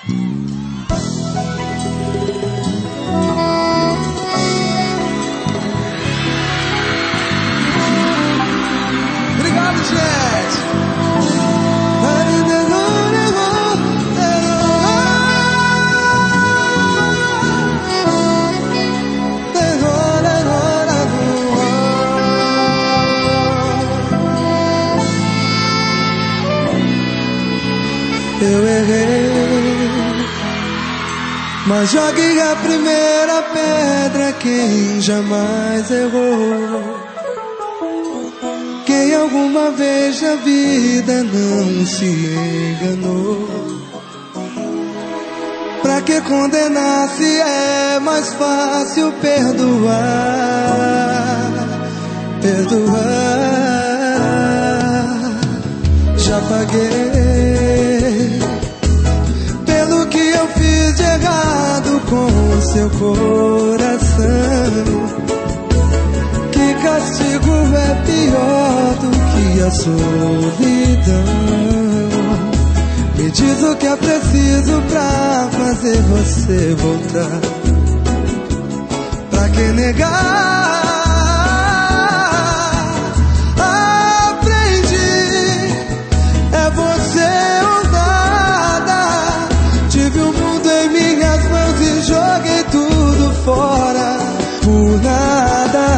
Obrigado, gente. Eu errei, mas jogue a primeira pedra quem jamais errou. Quem alguma vez na vida não se enganou. Pra que condenar se é mais fácil perdoar? Perdoar. Já paguei pelo que eu fiz de errado com seu coração. Que castigo é pior do que a solidão? Me diz o que é preciso pra fazer você voltar. Pra que negar? Joguei tudo fora por nada.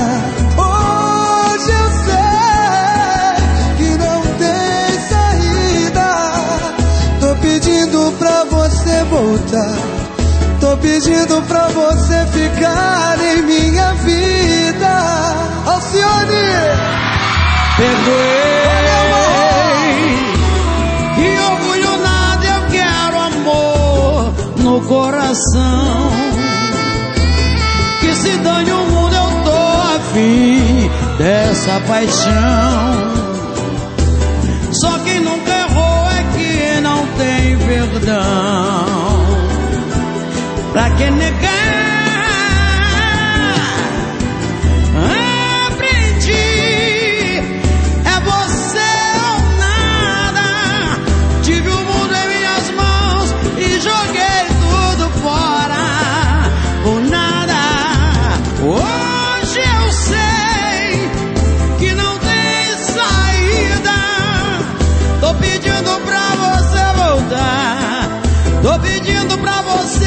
Hoje eu sei que não tem saída. Tô pedindo pra você voltar. Tô pedindo pra você ficar em minha vida. Alcione! Perdoei. Que orgulho nada, eu quero amor no coração. Que se dane o mundo, eu tô afim dessa paixão. Só quem nunca errou é que não tem perdão. Pra que negar? Aprendi, é você ou nada. Tive o mundo em minhas mãos e joguei tudo fora por nada. Hoje eu sei que não tem saída. Tô pedindo pra você voltar. Tô pedindo pra você